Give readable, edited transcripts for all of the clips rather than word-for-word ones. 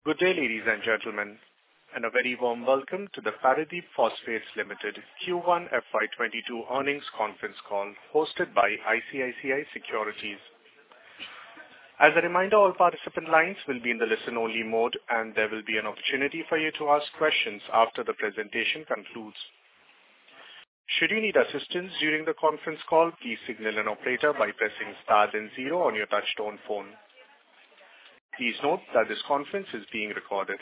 Good day, ladies and gentlemen, and a very warm welcome to the Paradeep Phosphates Limited Q1 FY22 earnings conference call hosted by ICICI Securities. As a reminder, all participant lines will be in the listen-only mode, and there will be an opportunity for you to ask questions after the presentation concludes. Should you need assistance during the conference call, please signal an operator by pressing star then 0 on your touchtone phone. Please note that this conference is being recorded.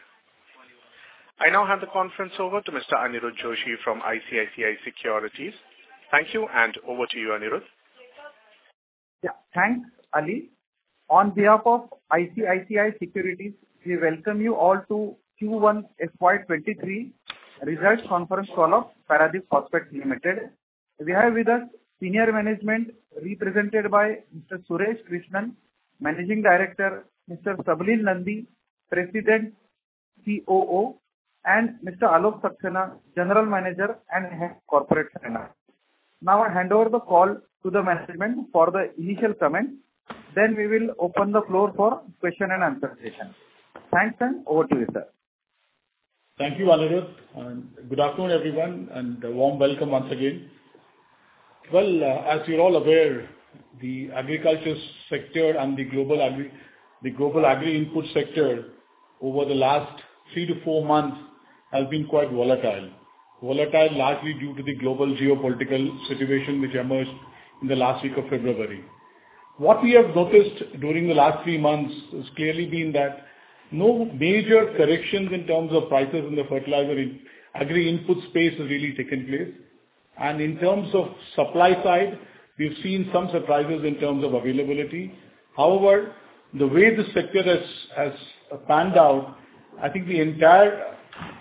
I now hand the conference over to Mr. Aniruddha Joshi from ICICI Securities. Thank you, and over to you, Aniruddha. Yeah, thanks, Ali. On behalf of ICICI Securities, we welcome you all to Q1 FY23 results conference call of Paradeep Phosphates Limited. We have with us senior management represented by Mr. Suresh Krishnan, Managing Director, Mr. Sabaleel Nandi, President, COO, and Mr. Alok Saxena, General Manager and Head Corporate Finance. Now I hand over the call to the management for the initial comments. Then we will open the floor for question and answer session. Thanks, and over to you, sir. Thank you, Aniruddha, and good afternoon, everyone, and a warm welcome once again. Well, as you're all aware, the agriculture sector and the global agri-input sector over the last 3 to 4 months has been quite volatile. Volatile largely due to the global geopolitical situation which emerged in the last week of February. What we have noticed during the last 3 months has clearly been that no major corrections in terms of prices in the fertilizer in agri-input space has really taken place. And in terms of supply side, we've seen some surprises in terms of availability. However, the way the sector has panned out, I think the entire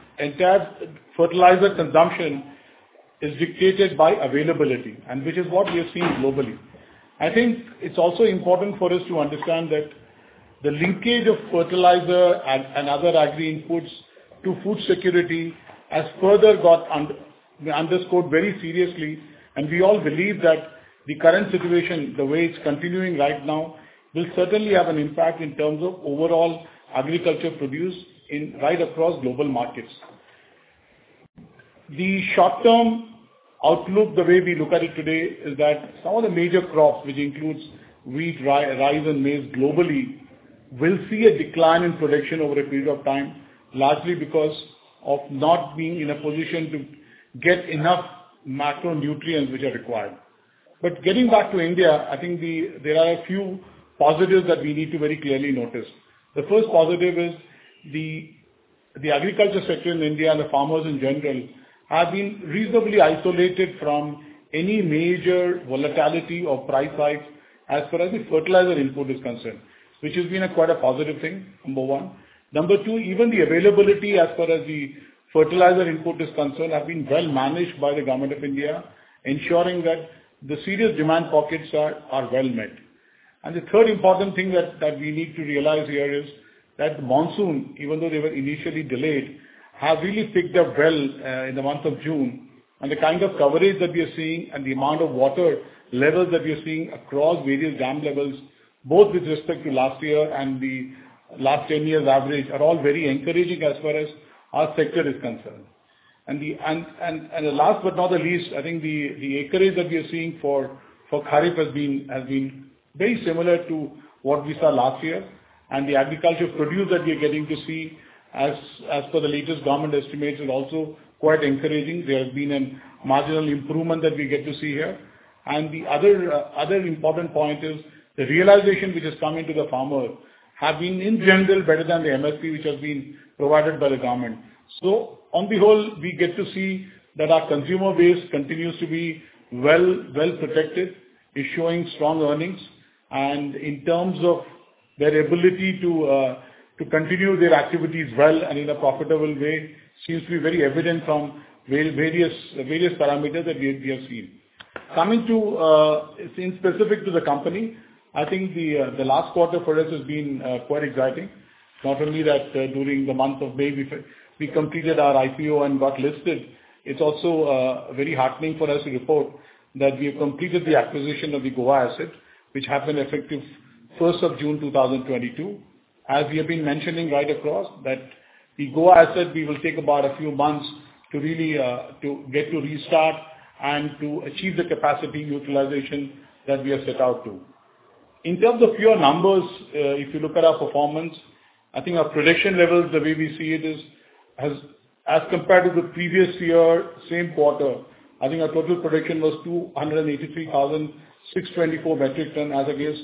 fertilizer consumption is dictated by availability, and which is what we have seen globally. I think it's also important for us to understand that the linkage of fertilizer and other agri-inputs to food security has further got underscored very seriously, and we all believe that the current situation, the way it's continuing right now, will certainly have an impact in terms of overall agriculture produce right across global markets. The short-term outlook, the way we look at it today, is that some of the major crops, which includes wheat, rice and maize globally, will see a decline in production over a period of time, largely because of not being in a position to get enough macronutrients which are required. But getting back to India, I think there are a few positives that we need to very clearly notice. The first positive is the agriculture sector in India and the farmers in general have been reasonably isolated from any major volatility or price hikes as far as the fertilizer input is concerned, which has been quite a positive thing, number one. Number two, even the availability as far as the fertilizer input is concerned have been well managed by the Government of India, ensuring that the serious demand pockets are well met. And the third important thing that we need to realize here is that the monsoon, even though they were initially delayed, have really picked up well in the month of June. And the kind of coverage that we are seeing and the amount of water levels that we are seeing across various dam levels, both with respect to last year and the last 10 years average, are all very encouraging as far as our sector is concerned. And the last but not the least, I think the acreage that we are seeing for Kharif has been very similar to what we saw last year, and the agriculture produce that we are getting to see as per the latest government estimates is also quite encouraging. There has been a marginal improvement that we get to see here. And the other important point is the realization which has come into the farmer have been in general better than the MSP which has been provided by the government. So on the whole, we get to see that our consumer base continues to be well protected, is showing strong earnings, and in terms of their ability to continue their activities well and in a profitable way seems to be very evident from various parameters that we have seen. Coming to in specific to the company, I think the last quarter for us has been quite exciting. Not only that during the month of May we completed our IPO and got listed, it's also very heartening for us to report that we have completed the acquisition of the Goa asset, which happened effective 1st of June 2022. as we have been mentioning right across, that the Goa asset, we will take about a few months to really to get to restart and to achieve the capacity utilization that we have set out to. In terms of pure numbers, if you look at our performance, I think our production levels, the way we see it is, as compared to the previous year, same quarter, I think our total production was 283,624 metric ton as against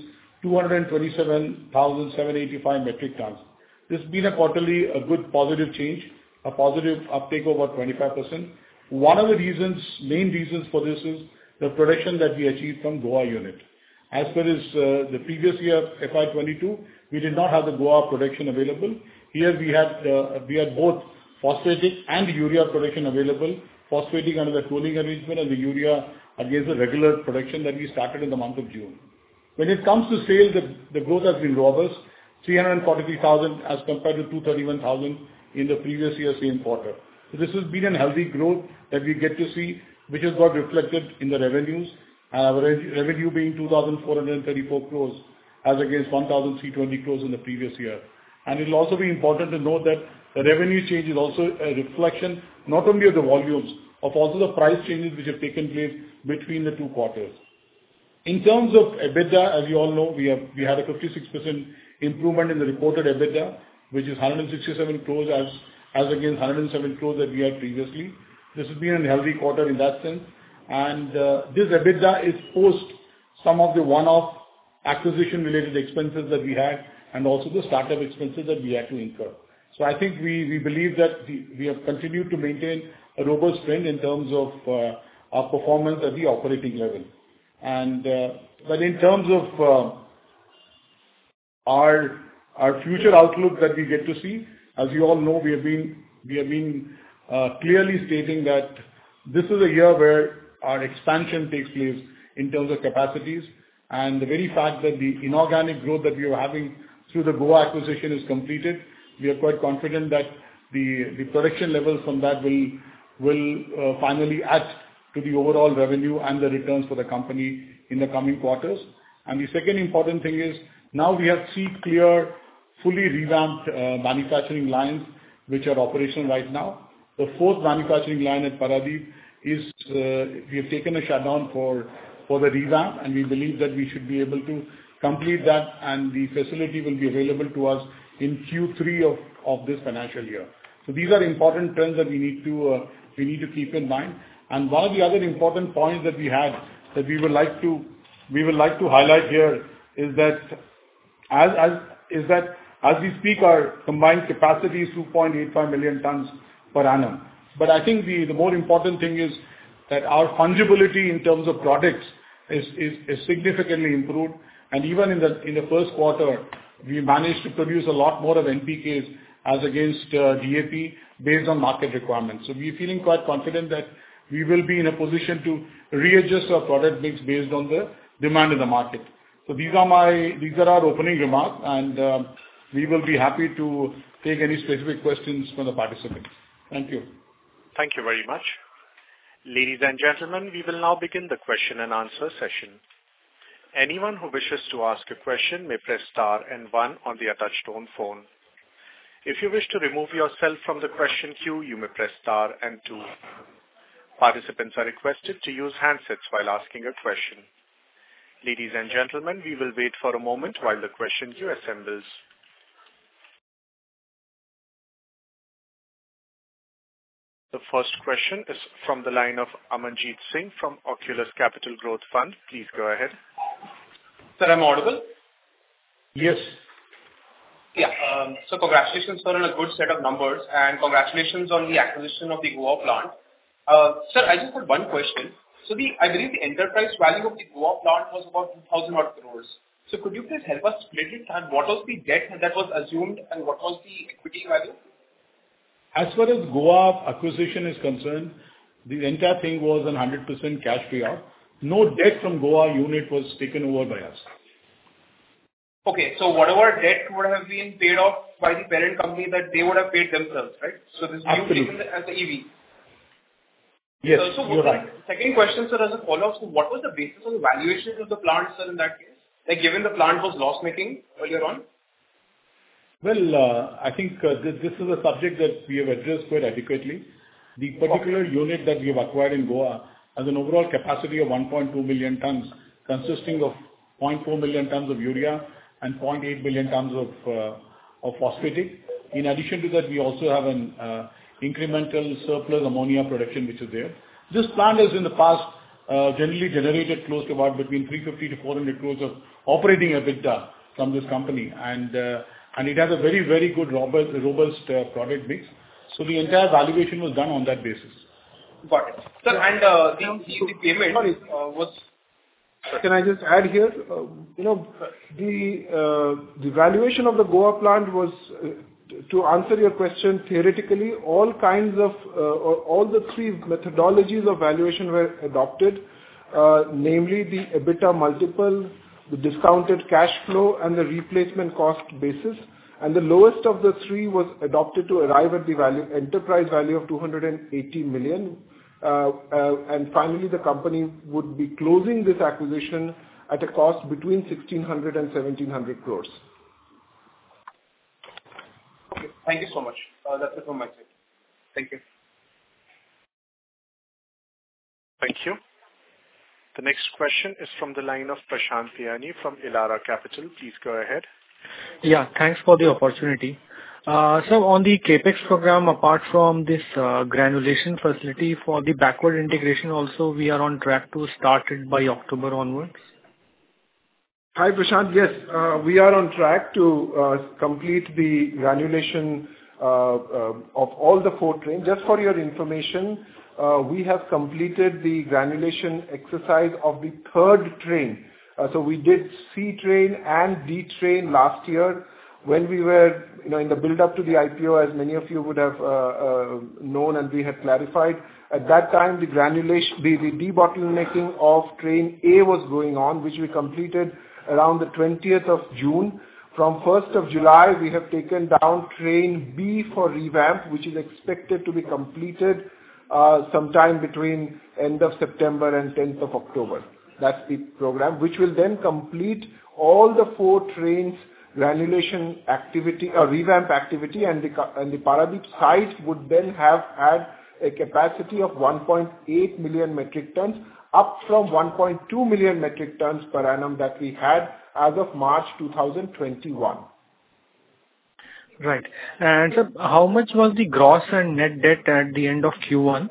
227,785 metric tons. This has been a good positive change, a positive uptake of about 25%. One of the main reasons for this is the production that we achieved from Goa unit. As per the previous year, FY 22, we did not have the Goa production available. Here we had both phosphatic and urea production available, phosphatic under the tolling arrangement and the urea against the regular production that we started in the month of June. When it comes to sales, the growth has been robust, 343,000 as compared to 231,000 in the previous year, same quarter. So this has been a healthy growth that we get to see, which has got reflected in the revenues. Our revenue being 2,434 crores as against 1,320 crores in the previous year. And it will also be important to note that the revenue change is also a reflection not only of the volumes, of also the price changes which have taken place between the two quarters. In terms of EBITDA, as you all know, we had a 56% improvement in the reported EBITDA, which is 167 crores as against 107 crores that we had previously. This has been a healthy quarter in that sense. And this EBITDA is post some of the one-off acquisition-related expenses that we had and also the startup expenses that we had to incur. So I think we believe that we have continued to maintain a robust trend in terms of our performance at the operating level. And but in terms of our future outlook that we get to see, as you all know, we have been clearly stating that this is a year where our expansion takes place in terms of capacities, and the very fact that the inorganic growth that we are having through the Goa acquisition is completed, we are quite confident that the production levels from that will finally add to the overall revenue and the returns for the company in the coming quarters. And the second important thing is, now we have 3 clear, fully revamped manufacturing lines which are operational right now. The 4th manufacturing line at Paradip is, we have taken a shutdown for the revamp, and we believe that we should be able to complete that, and the facility will be available to us in Q3 of this financial year. So these are important trends that we need to keep in mind. And one of the other important points that we had, that we would like to highlight here is that as we speak, our combined capacity is 2.85 million tons per annum. But I think the more important thing is that our fungibility in terms of products is significantly improved. And even in the first quarter, we managed to produce a lot more of NPKs as against DAP based on market requirements. So we're feeling quite confident that we will be in a position to readjust our product mix based on the demand in the market. So these are our opening remarks, and we will be happy to take any specific questions from the participants. Thank you. Thank you very much. Ladies and gentlemen, we will now begin the question and answer session. Anyone who wishes to ask a question may press star and 1 on the touch-tone phone. If you wish to remove yourself from the question queue, you may press star and 2. Participants are requested to use handsets while asking a question. Ladies and gentlemen, we will wait for a moment while the question queue assembles. The first question is from the line of Amanjeet Singh from Oculus Capital Growth Fund. Please go ahead. Sir, I'm audible? Yes. Yeah. So congratulations on a good set of numbers, and congratulations on the acquisition of the Goa plant. Sir, I just had one question. So I believe the enterprise value of the Goa plant was about 2,000 odd crores. So could you please help us split it, and what was the debt that was assumed and what was the equity value? As far as Goa acquisition is concerned, the entire thing was 100% cash payout. No debt from Goa unit was taken over by us. Okay, so whatever debt would have been paid off by the parent company, that they would have paid themselves, right? So this is taken as the EV. Yes, so you're right. Second question, sir, as a follow-up, so what was the basis of the valuation of the plant, sir, in that case? Like, given the plant was loss-making earlier on? Well, I think this is a subject that we have addressed quite adequately. The particular unit that we have acquired in Goa has an overall capacity of 1.2 million tons, consisting of 0.4 million tons of urea and 0.8 million tons of phosphatic. In addition to that, we also have an incremental surplus ammonia production, which is there. This plant has in the past generally generated close to about between 350 to 400 crores of operating EBITDA from this company, and it has a very, very good robust product mix. So the entire valuation was done on that basis. Got it. Sir, and the payment was... Can I just add here? The valuation of the Goa plant was, to answer your question, theoretically, all the three methodologies of valuation were adopted, namely the EBITDA multiple, the discounted cash flow, and the replacement cost basis. And the lowest of the three was adopted to arrive at the enterprise value of 280 million. And finally, the company would be closing this acquisition at a cost between 1,600 and 1,700 crores. Okay, thank you so much. That's it from my side. Thank you. Thank you. The next question is from the line of Prashant Piyani from Elara Capital. Please go ahead. Yeah, thanks for the opportunity. So on the CapEx program, apart from this granulation facility for the backward integration also, we are on track to start it by October onwards? Hi, Prashant. Yes, we are on track to complete the granulation of all the 4 trains. Just for your information, we have completed the granulation exercise of the 3rd train. So we did C train and D train last year when we were, in the build-up to the IPO, as many of you would have known and we had clarified. At that time, the granulation, the debottlenecking of train A was going on, which we completed around the 20th of June. From 1st of July, we have taken down train B for revamp, which is expected to be completed sometime between end of September and 10th of October. That's the program, which will then complete all the 4 trains granulation activity or revamp activity, and the Paradeep site would then have had a capacity of 1.8 million metric tons, up from 1.2 million metric tons per annum that we had as of March 2021. Right. And sir, how much was the gross and net debt at the end of Q1?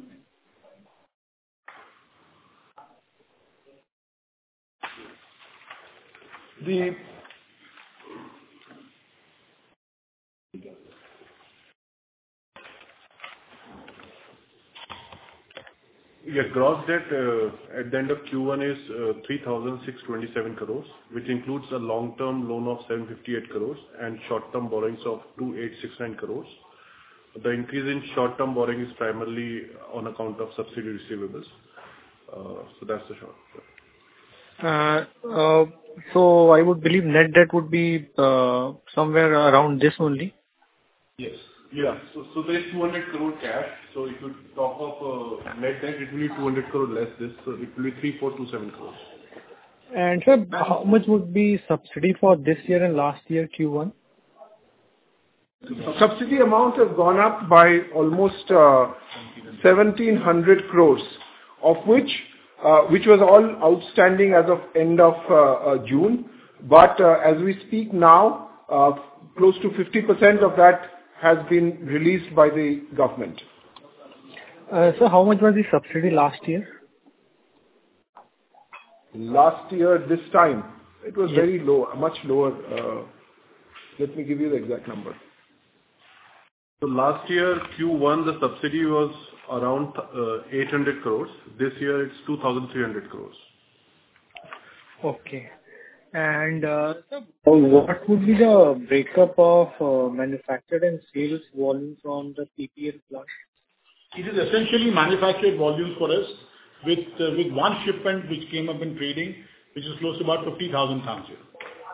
Gross debt at the end of Q1 is 3,627 crores, which includes a long-term loan of 758 crores and short-term borrowings of 2,869 crores. The increase in short-term borrowing is primarily on account of subsidy receivables. So that's the short. So I would believe net debt would be somewhere around this only. Yes. Yeah. So there's 200 crore cash. So if you talk of net debt, it will be 200 crore less this. So it will be 3,427 crores. And sir, how much would be subsidy for this year and last year Q1? Subsidy amount has gone up by almost 1,700 crores, of which was all outstanding as of end of June. But as we speak now, close to 50% of that has been released by the government. So how much was the subsidy last year? Last year, this time, it was very low, much lower. Let me give you the exact number. So last year, Q1, the subsidy was around 800 crores. This year, it's 2,300 crores. Okay. And what would be the breakup of manufactured and sales volume from the PPL plant? It is essentially manufactured volumes for us with one shipment which came up in trading, which is close to about 50,000 tons here.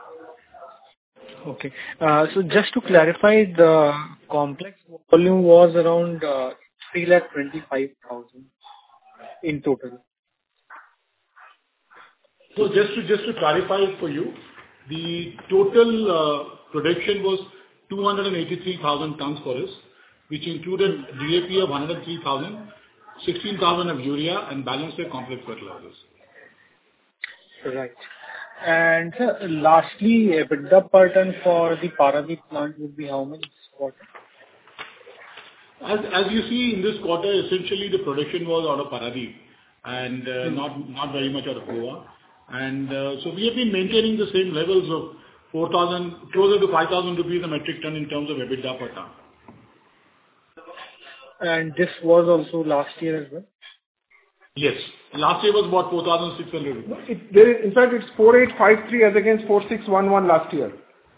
Okay. So just to clarify, the complex volume was around 325,000 in total. So just to clarify it for you, the total production was 283,000 tons for us, which included DAP of 103,000, 16,000 of urea, and balance of complex fertilizers. Right. And sir, lastly, EBITDA per ton for the Paradip plant would be how much this quarter? As you see in this quarter, essentially the production was out of Paradip and not very much out of Goa. And so we have been maintaining the same levels of 4,000, closer to 5,000 rupees a metric ton in terms of EBITDA per ton. And this was also last year as well? Yes. Last year was about 4,600 rupees. In fact, it's 4,853 as against 4,611 last year.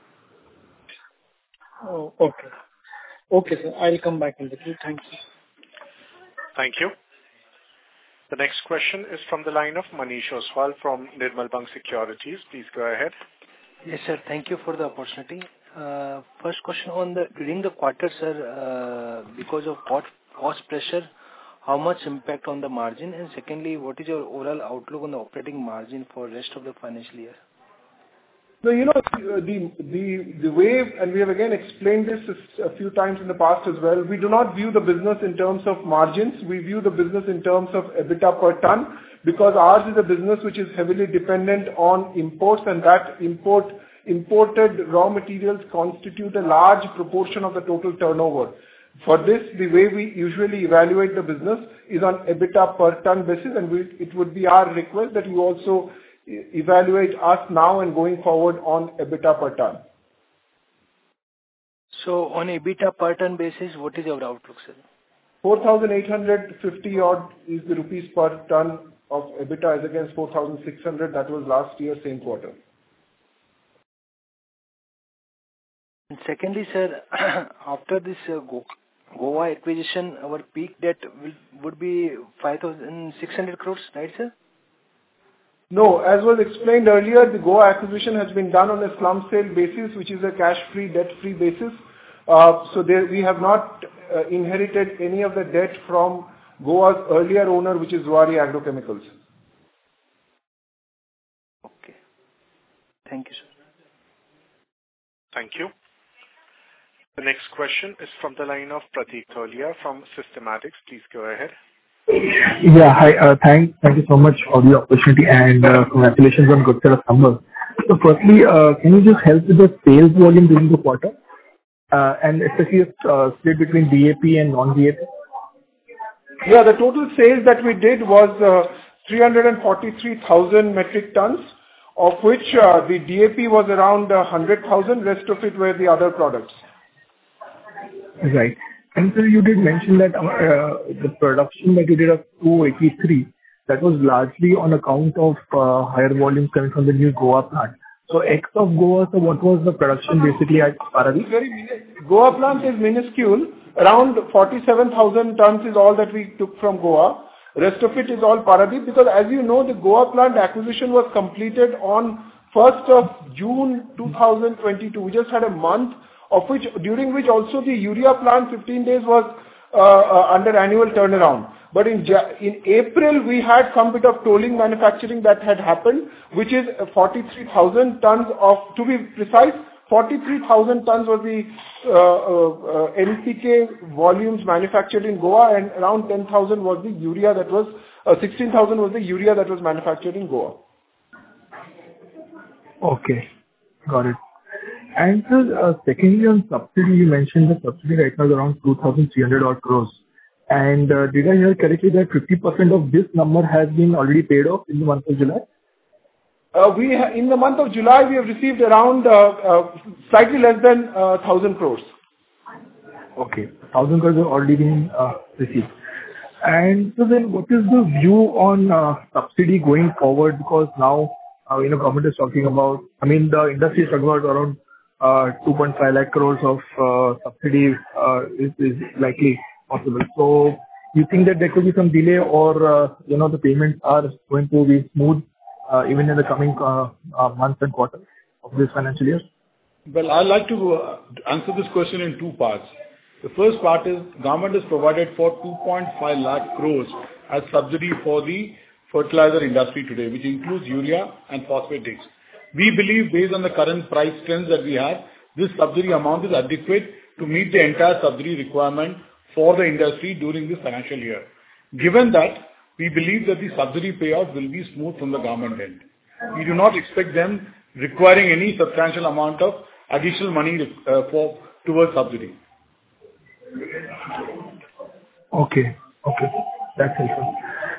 Oh, okay. Okay, sir. I'll come back in the queue. Thank you. Thank you. The next question is from the line of Manish Oswal from Nirmal Bang Securities. Please go ahead. Yes, sir. Thank you for the opportunity. First question during the quarter, sir, because of cost pressure, how much impact on the margin? And secondly, what is your overall outlook on the operating margin for rest of the financial year? So, the way, and we have again explained this a few times in the past as well, we do not view the business in terms of margins. We view the business in terms of EBITDA per ton, because ours is a business which is heavily dependent on imports, and that imported raw materials constitute a large proportion of the total turnover. For this, the way we usually evaluate the business is on EBITDA per ton basis, and it would be our request that you also evaluate us now and going forward on EBITDA per ton. So on EBITDA per ton basis, what is your outlook, sir? 4,850 odd is the rupees per ton of EBITDA as against 4,600. That was last year, same quarter. And secondly, sir, after this Goa acquisition, our peak debt would be 5,600 crores, right, sir? No, as was explained earlier, the Goa acquisition has been done on a slump sale basis, which is a cash-free, debt-free basis. So we have not inherited any of the debt from Goa's earlier owner, which is Zuari Agrochemicals. Okay. Thank you, sir. Thank you. The next question is from the line of Pratik Tholiya from Systematix. Please go ahead. Yeah, hi. Thank you so much for the opportunity, and congratulations on good set of numbers. So firstly, can you just help with the sales volume during the quarter, and especially split between DAP and non-DAP? Yeah, the total sales that we did was 343,000 metric tons, of which the DAP was around 100,000. Rest of it were the other products. Right. And so you did mention that the production that you did of 283, that was largely on account of higher volumes coming from the new Goa plant. So ex of Goa, so what was the production basically at Paradip? Goa plant is minuscule. Around 47,000 tons is all that we took from Goa. Rest of it is all Paradip, because as you know, the Goa plant acquisition was completed on 1st of June 2022. We just had a month during which also the urea plant 15 days was under annual turnaround. But in April, we had some bit of tolling manufacturing that had happened, which is 43,000 tons of, to be precise, 43,000 tons was the NPK volumes manufactured in Goa, and around 10,000 was the urea that was, 16,000 was the urea that was manufactured in Goa. Okay, got it. And so, secondly, on subsidy, you mentioned the subsidy right now is around 2,300 odd crores. And did I hear correctly that 50% of this number has been already paid off in the month of July? In the month of July, we have received around slightly less than 1,000 crores. Okay, 1,000 crores have already been received. And so then, what is the view on subsidy going forward? Because now, government is talking about, the industry is talking about around 2.5 lakh crores of subsidy is likely possible. So you think that there could be some delay, or the payments are going to be smooth even in the coming months and quarters of this financial year? Well, I'd like to answer this question in two parts. The first part is government has provided for 2.5 lakh crores as subsidy for the fertilizer industry today, which includes urea and phosphatics. We believe, based on the current price trends that we have, this subsidy amount is adequate to meet the entire subsidy requirement for the industry during this financial year. Given that, we believe that the subsidy payout will be smooth from the government end. We do not expect them requiring any substantial amount of additional money towards subsidy. Okay. That's helpful.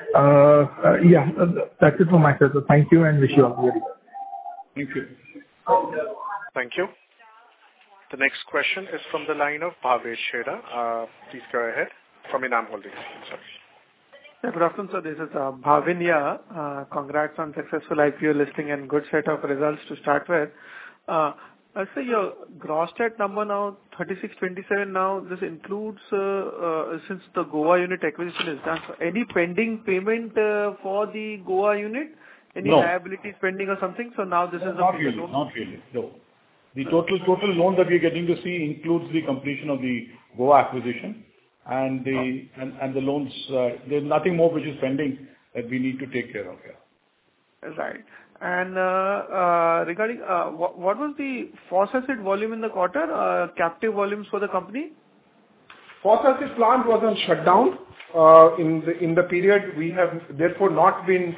That's it from my side. So thank you and wish you all the very best. Thank you. Thank you. The next question is from the line of Bhavesh Sheda. Please go ahead. From Enam Holdings. Sorry. Good afternoon, sir. This is Bhavin here. Congrats on successful IPO listing and good set of results to start with. So your gross debt number now 3627 now. This includes since the Goa unit acquisition is done. So any pending payment for the Goa unit? Any liabilities pending or something? So now this is not really. No. The total loan that we are getting to see includes the completion of the Goa acquisition and the loans. There's nothing more which is pending that we need to take care of here. Right. And regarding what was the phosphate volume in the quarter? Captive volumes for the company? Phosphate plant was on shutdown in the period. We have therefore not been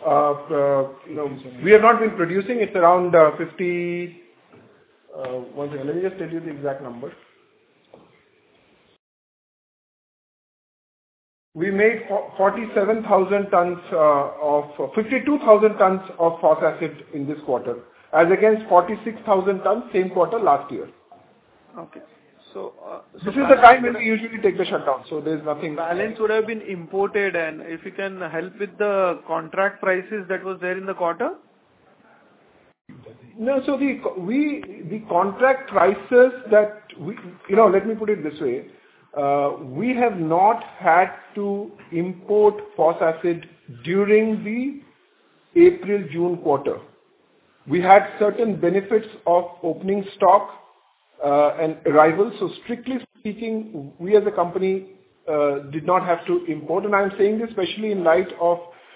we have not been producing. It's around 50. One second, let me just tell you the exact number. We made 47,000 tons of 52,000 tons of phosphate in this quarter, as against 46,000 tons same quarter last year. Okay. So this is the time when we usually take the shutdown. So there is nothing. Balance would have been imported, and if you can help with the contract prices that was there in the quarter. No, so the contract prices that we, let me put it this way. We have not had to import phosphate during the April-June quarter. We had certain benefits of opening stock and arrival. So strictly speaking, we as a company did not have to import. And I'm saying this especially in light of,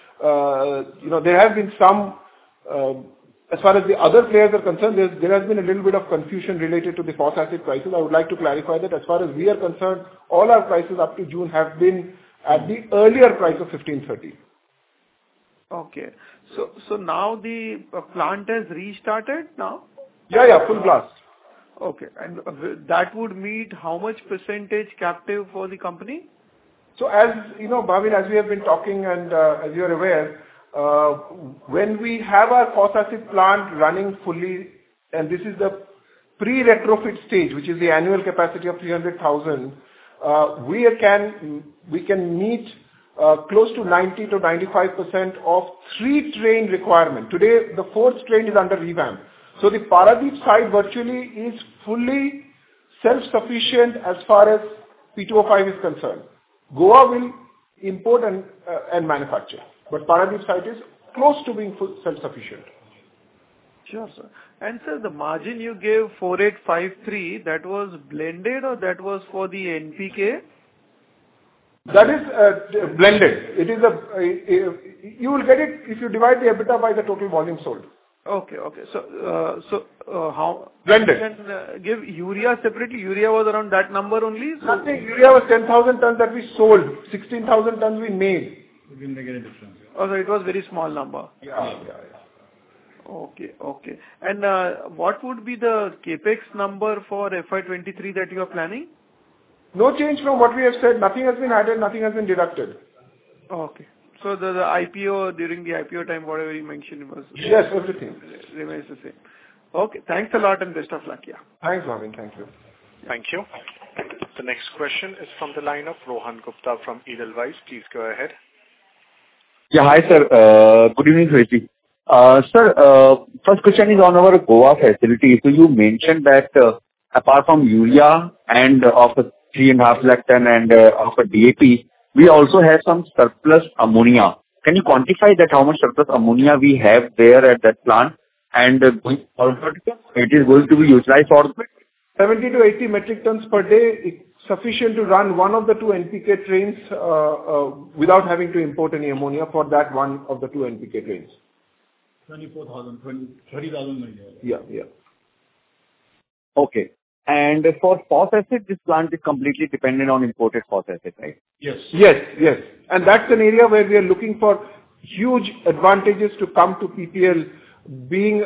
there have been some, as far as the other players are concerned, there has been a little bit of confusion related to the phosphate prices. I would like to clarify that as far as we are concerned, all our prices up to June have been at the earlier price of 1530. Okay. So now the plant has restarted now? Yeah, full blast. Okay. And that would meet how much percentage captive for the company? So as Bhavin, as we have been talking and as you are aware, when we have our phosphate plant running fully, and this is the pre-retrofit stage, which is the annual capacity of 300,000, we can meet close to 90 to 95% of 3-train requirement. Today, the 4th train is under revamp. So the Paradeep site virtually is fully self-sufficient as far as P2O5 is concerned. Goa will import and manufacture, but Paradeep site is close to being full self-sufficient. Sure, sir. And sir, the margin you gave 4853, that was blended or that was for the NPK? That is blended. It is you will get it if you divide the EBITDA by the total volume sold. Okay. So how blended? You can give urea separately. Urea was around that number only. So nothing. Urea was 10,000 tons that we sold. 16,000 tons we made. We didn't make any difference. Oh, so it was very small number. Yeah. Okay. And what would be the capex number for FY23 that you are planning? No change from what we have said. Nothing has been added. Nothing has been deducted. Okay. So the IPO, during the IPO time, whatever you mentioned was... Yes, everything. Remains the same. Okay. Thanks a lot and best of luck. Yeah. Thanks, Bhavin. Thank you. Thank you. The next question is from the line of Rohan Gupta from Edelweiss. Please go ahead. Yeah, hi sir. Good evening, Rishi. Sir, first question is on our Goa facility. So you mentioned that apart from urea and of 3.5 lakh ton and of a DAP, we also have some surplus ammonia. Can you quantify that how much surplus ammonia we have there at that plant? And going forward, it is going to be utilized for 70 to 80 metric tons per day, sufficient to run one of the 2 NPK trains without having to import any ammonia for that one of the 2 NPK trains. 30,000 maybe. Yeah. Okay. And for phosphoric acid, this plant is completely dependent on imported phosphoric acid, right? Yes. Yes, yes. And that's an area where we are looking for huge advantages to come to PPL, being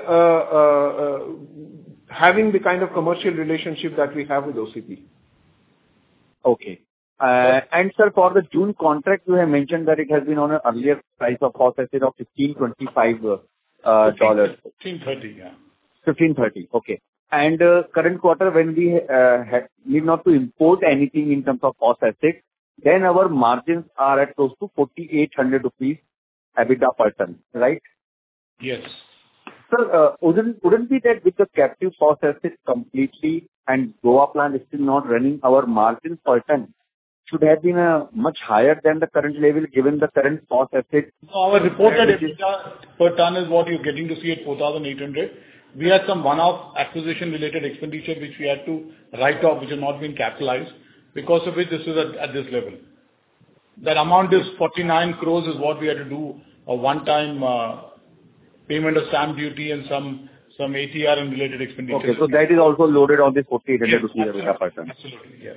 having the kind of commercial relationship that we have with OCP. Okay. And sir, for the June contract, you have mentioned that it has been on an earlier price of phosphoric acid of $15.25 $15.30, yeah. $15.30. Okay. And current quarter, when we need not to import anything in terms of phosphoric acid, then our margins are at close to 4,800 rupees EBITDA per ton, right? Yes. Sir, wouldn't be that with the captive phosphoric acid completely and Goa plant is still not running, our margins per ton should have been much higher than the current level, given the current phosphoric acid? Our reported EBITDA per ton is what you're getting to see at 4,800. We had some one-off acquisition-related expenditure, which we had to write off, which has not been capitalized, because of which this is at this level. That amount is 49 crores is what we had to do, a one-time payment of stamp duty and some ATR and related expenditures. Okay, so that is also loaded on this 4,800 rupees EBITDA per ton. Absolutely, yes.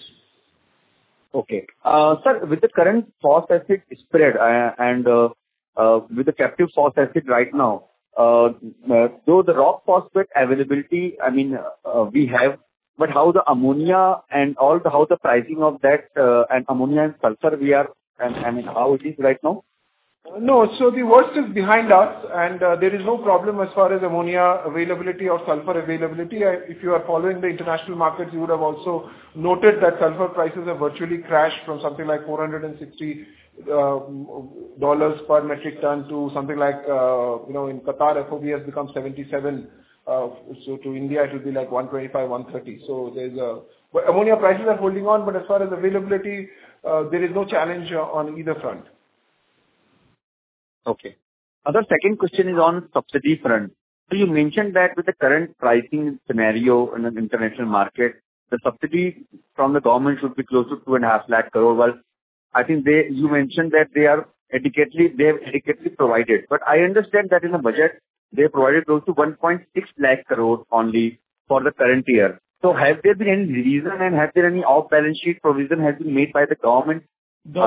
Okay. Sir, with the current phosphoric acid spread and with the captive phosphoric acid right now, though the rock phosphate availability, I mean, we have, but how the ammonia and how the pricing of that and ammonia and sulfur we are, and I mean, how it is right now? No, so the worst is behind us, and there is no problem as far as ammonia availability or sulfur availability. If you are following the international markets, you would have also noted that sulfur prices have virtually crashed from something like $460 per metric ton to something like, in Qatar, FOB has become 77. So to India, it will be like 125, 130. So but ammonia prices are holding on, but as far as availability, there is no challenge on either front. Okay. Other second question is on subsidy front. So you mentioned that with the current pricing scenario in the international market, the subsidy from the government should be close to 2.5 lakh crore. Well, I think you mentioned that they have adequately provided. But I understand that in the budget, they provided close to 1.6 lakh crore only for the current year. So have there been any reason and have there any off-balance sheet provision has been made by the government? The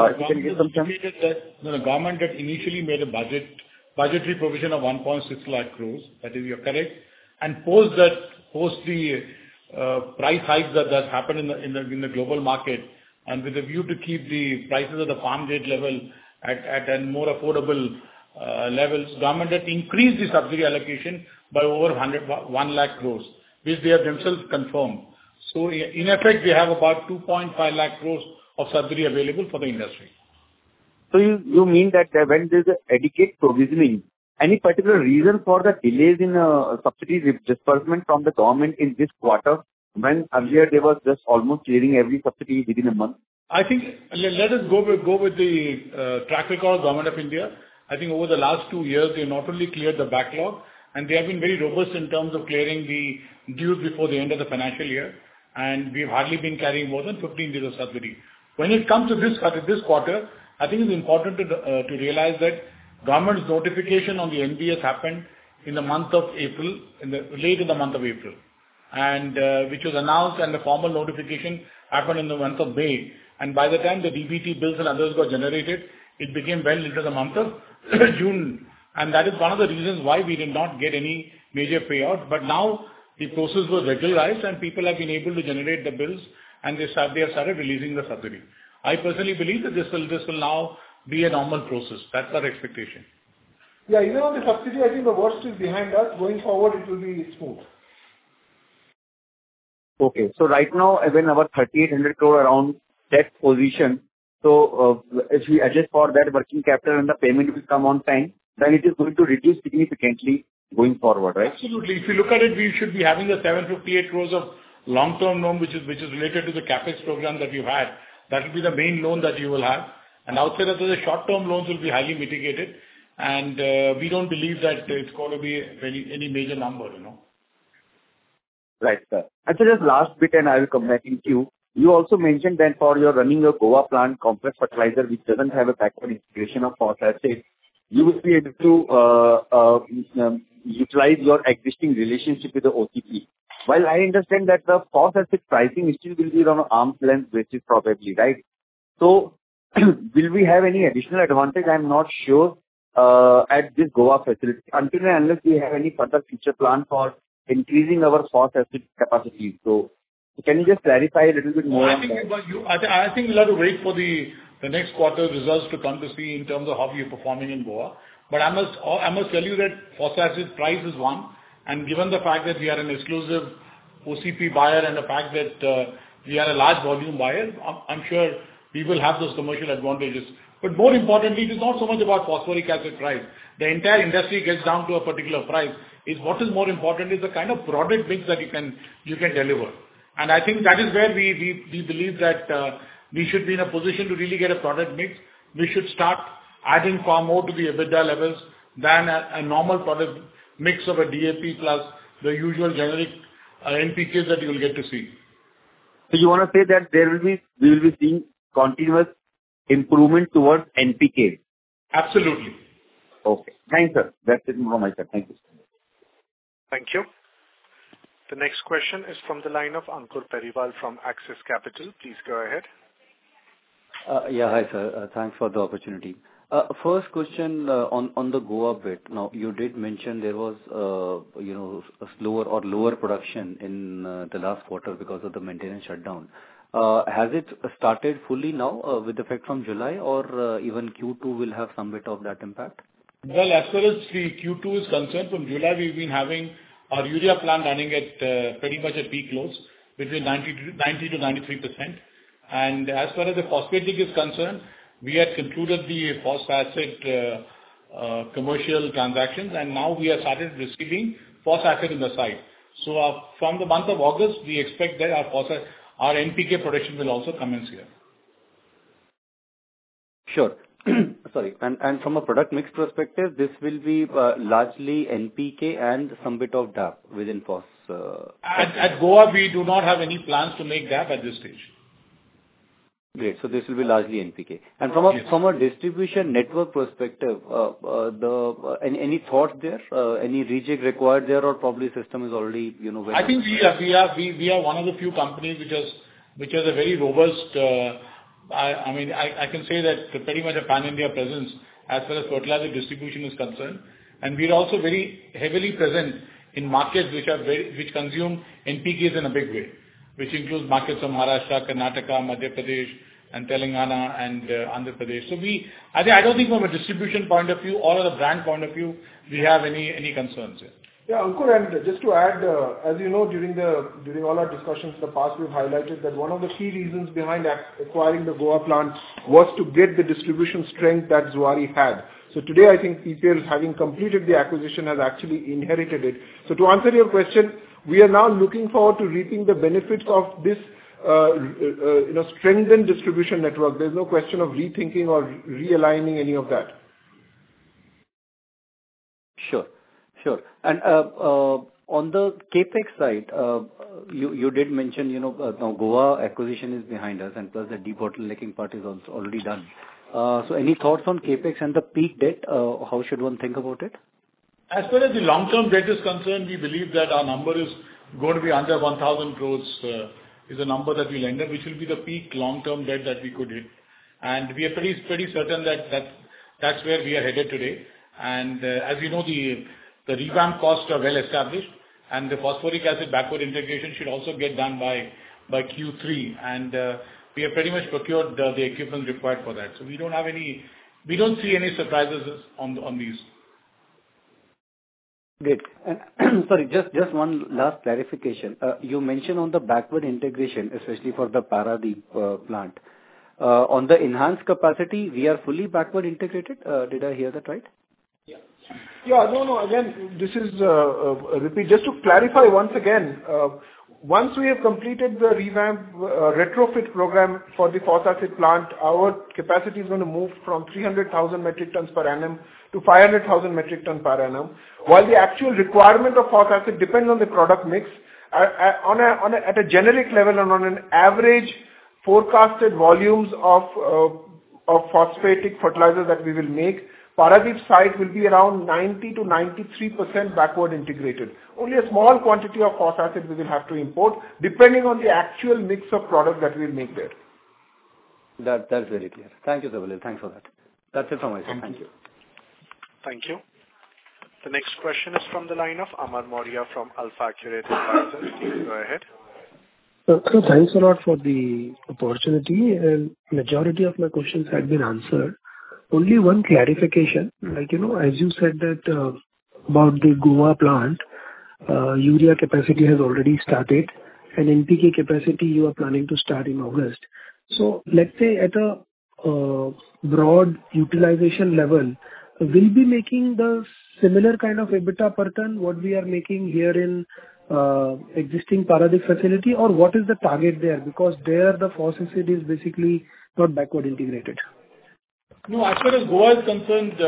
government had initially made a budgetary provision of 1.6 lakh crores. That is, you're correct. And post the price hikes that happened in the global market, and with a view to keep the prices at the farm gate level at a more affordable levels, government had increased the subsidy allocation by over 1 lakh crores, which they have themselves confirmed. So in effect, we have about 2.5 lakh crores of subsidy available for the industry. So you mean that when there is adequate provisioning, any particular reason for the delays in subsidy disbursement from the government in this quarter, when earlier they were just almost clearing every subsidy within a month? I think let us go with the track record of Government of India. I think over the last 2 years, they not only cleared the backlog, and they have been very robust in terms of clearing the dues before the end of the financial year, and we've hardly been carrying more than 15 days of subsidy. When it comes to this quarter, I think it's important to realize that government's notification on the NBS happened in the month of April, late in the month of April, and which was announced, and the formal notification happened in the month of May. And by the time the DBT bills and others got generated, it became well into the month of June. And that is one of the reasons why we did not get any major payouts. But now the process was regularized and people have been able to generate the bills, and they have started releasing the subsidy. I personally believe that this will now be a normal process. That's our expectation. Yeah, even on the subsidy, I think the worst is behind us. Going forward, it will be smooth. Okay. So right now, when our 3,800 crore around debt position, so if we adjust for that working capital and the payment will come on time, then it is going to reduce significantly going forward, right? Absolutely. If you look at it, we should be having a 758 crores of long-term loan, which is related to the CapEx program that you had. That will be the main loan that you will have. And outside of the short-term loans will be highly mitigated. And we don't believe that it's going to be any major number, Right, sir. And so just last bit, and I will come back in queue. You also mentioned that for your running your Goa plant complex fertilizer, which doesn't have a backward integration of phosphoric acid, you will be able to utilize your existing relationship with the OCP. while I understand that the phosphate pricing still will be on an arm's length basis probably, right? So will we have any additional advantage? I'm not sure at this Goa facility until and unless we have any further future plan for increasing our phosphate capacity. So can you just clarify a little bit more on that? I think we'll have to wait for the next quarter results to come to see in terms of how we are performing in Goa. But I must tell you that phosphate price is one, and given the fact that we are an exclusive OCP buyer and the fact that we are a large volume buyer, I'm sure we will have those commercial advantages. But more importantly, it is not so much about phosphoric acid price. The entire industry gets down to a particular price. What is more important is the kind of product mix that you can deliver. And I think that is where we believe that we should be in a position to really get a product mix. We should start adding far more to the EBITDA levels than a normal product mix of a DAP plus the usual generic NPKs that you will get to see. So you want to say that we will be seeing continuous improvement towards NPK? Absolutely. Okay. Thanks, sir. That's it from my side. Thank you. Thank you. The next question is from the line of Ankur Periwal from Axis Capital. Please go ahead. Yeah, hi, sir. Thanks for the opportunity. First question on the Goa bit. Now, you did mention there was a slower or lower production in the last quarter because of the maintenance shutdown. Has it started fully now with effect from July, or even Q2 will have some bit of that impact? Well, as far as the Q2 is concerned, from July we've been having our urea plant running at pretty much at peak loads, between 90 to 93%. And as far as the phosphatic is concerned, we had concluded the phosphate commercial transactions, and now we have started receiving phosphate in the site. So from the month of August, we expect that our NPK production will also commence here. Sure. Sorry. And from a product mix perspective, this will be largely NPK and some bit of DAP within phos. At Goa, we do not have any plans to make DAP at this stage. Great. So this will be largely NPK. And from a distribution network perspective, any thoughts there? Any rejig required there, or probably system is already well? I think we are one of the few companies which has a very robust. I can say that pretty much a pan-India presence as far as fertilizer distribution is concerned, and we are also very heavily present in markets which consume NPKs in a big way, which includes markets of Maharashtra, Karnataka, Madhya Pradesh, and Telangana and Andhra Pradesh. So I don't think from a distribution point of view or a brand point of view we have any concerns here. Yeah, Ankur, and just to add, as you know, during all our discussions in the past, we've highlighted that one of the key reasons behind acquiring the Goa plant was to get the distribution strength that Zuari had. So today, I think PPL, having completed the acquisition, has actually inherited it. So to answer your question, we are now looking forward to reaping the benefits of this strengthened distribution network. There's no question of rethinking or realigning any of that. Sure. And on the CapEx side, you did mention, now Goa acquisition is behind us, and plus the debottlenecking part is also already done. So any thoughts on CapEx and the peak debt? How should one think about it? As far as the long-term debt is concerned, we believe that our number is going to be under 1,000 crores is a number that we'll end up, which will be the peak long-term debt that we could hit. And we are pretty certain that that's where we are headed today. And as you know, the revamp costs are well established, and the phosphoric acid backward integration should also get done by Q3. And we have pretty much procured the equipment required for that. So we don't see any surprises on these. Great. And sorry, just one last clarification. You mentioned on the backward integration, especially for the Paradeep plant. On the enhanced capacity, we are fully backward integrated. Did I hear that right? Yeah, no. Again, this is repeat. Just to clarify once again, once we have completed the revamp retrofit program for the phosphate plant, our capacity is going to move from 300,000 metric tons per annum to 500,000 metric tons per annum. While the actual requirement of phosphate depends on the product mix, at a generic level and on an average forecasted volumes of phosphatic fertilizer that we will make, Paradeep site will be around 90 to 93% backward integrated. Only a small quantity of phosphoric acid we will have to import, depending on the actual mix of product that we will make there. That's very clear. Thank you, Salil. Thanks for that. That's it from my side. Thank you. Thank you. The next question is from the line of Amar Maurya from AlfAccurate Advisors. Please go ahead. So thanks a lot for the opportunity, and majority of my questions had been answered. Only one clarification, as you said that about the Goa plant, urea capacity has already started, and NPK capacity you are planning to start in August. So let's say at a broad utilization level, will be making the similar kind of EBITDA per ton what we are making here in existing Paradeep facility, or what is the target there? Because there the phosphoric acid is basically not backward integrated. No, as far as Goa is concerned,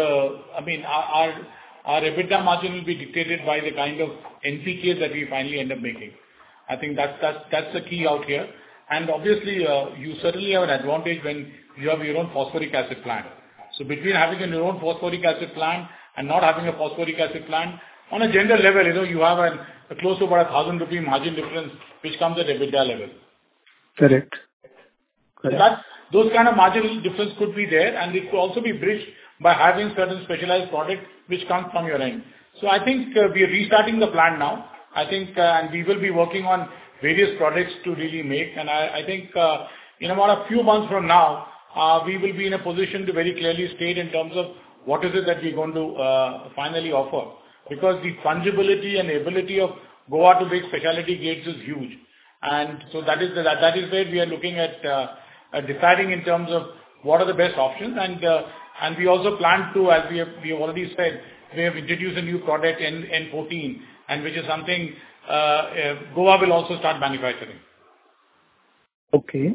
our EBITDA margin will be dictated by the kind of NPK that we finally end up making. I think that's the key out here. And obviously, you certainly have an advantage when you have your own phosphoric acid plant. So between having your own phosphoric acid plant and not having a phosphoric acid plant, on a general level, you have a close to about 1,000 rupee margin difference, which comes at EBITDA level. Correct. Those kind of margin difference could be there, and it could also be bridged by having certain specialized product which comes from your end. So I think we are restarting the plant now. I think, and we will be working on various products to really make. And I think in about a few months from now, we will be in a position to very clearly state in terms of what is it that we're going to finally offer. Because the fungibility and ability of Goa to make specialty grades is huge. And so that is where we are looking at deciding in terms of what are the best options. And we also plan to, as we have already said, we have introduced a new product N14, and which is something Goa will also start manufacturing. Okay.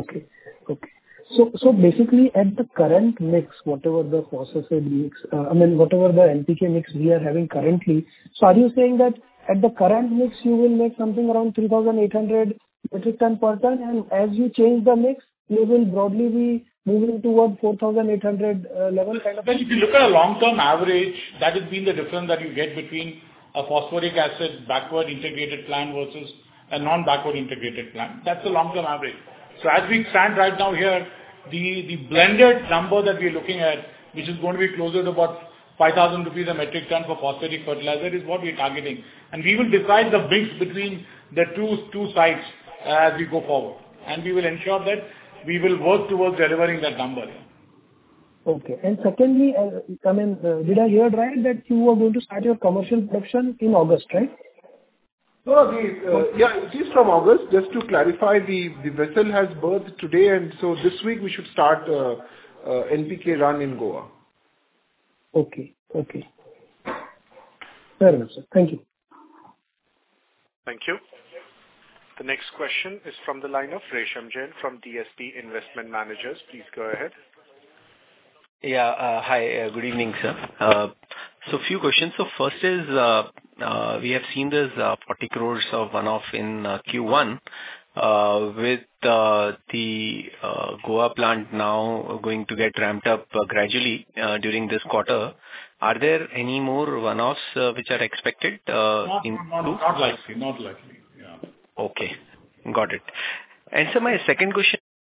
So basically at the current mix, whatever the phosphate mix, whatever the NPK mix we are having currently, so are you saying that at the current mix you will make something around 3,800 metric ton per ton, and as you change the mix, you will broadly be moving toward 4,800 level kind of? Well, if you look at a long-term average, that has been the difference that you get between a phosphoric acid backward integrated plant versus a non-backward integrated plant. That's the long-term average. So as we stand right now here, the blended number that we are looking at, which is going to be closer to about 5,000 rupees a metric ton for phosphoric fertilizer, is what we are targeting. And we will decide the mix between the two sites as we go forward. And we will ensure that we will work towards delivering that number. Okay. And secondly, did I hear right that you are going to start your commercial production in August, right? No, it is from August. Just to clarify, the vessel has berthed today, and so this week we should start NPK run in Goa. Okay. Fair enough, sir. Thank you. Thank you. The next question is from the line of Resham Jain from DSP Investment Managers. Please go ahead. Yeah. Hi. Good evening, sir. So few questions. So first is, we have seen this 40 crores of one-off in Q1 with the Goa plant now going to get ramped up gradually during this quarter. Are there any more one-offs which are expected? Not likely. Yeah. Okay. Got it. And so my second question,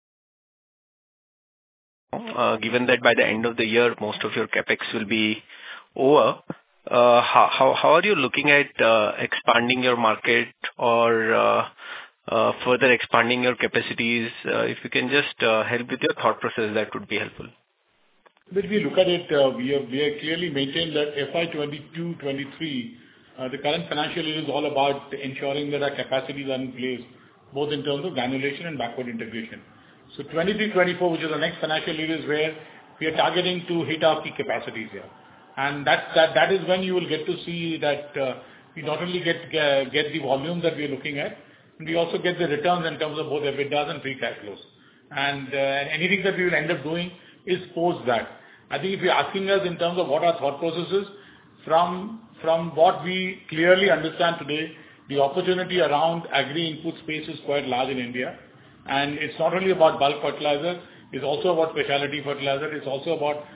given that by the end of the year, most of your capex will be over, how are you looking at expanding your market or further expanding your capacities? If you can just help with your thought process, that would be helpful. When we look at it, we have clearly maintained that FY 22-23, the current financial year is all about ensuring that our capacities are in place, both in terms of granulation and backward integration. So 23-24, which is the next financial year, is where we are targeting to hit our peak capacities here. And that is when you will get to see that we not only get the volume that we are looking at, we also get the returns in terms of both EBITDAs and free cash flows. And anything that we will end up doing is post that. I think if you're asking us in terms of what our thought process is, from what we clearly understand today, the opportunity around agri-input space is quite large in India. And it's not only about bulk fertilizer, it's also about specialty fertilizer, it's also about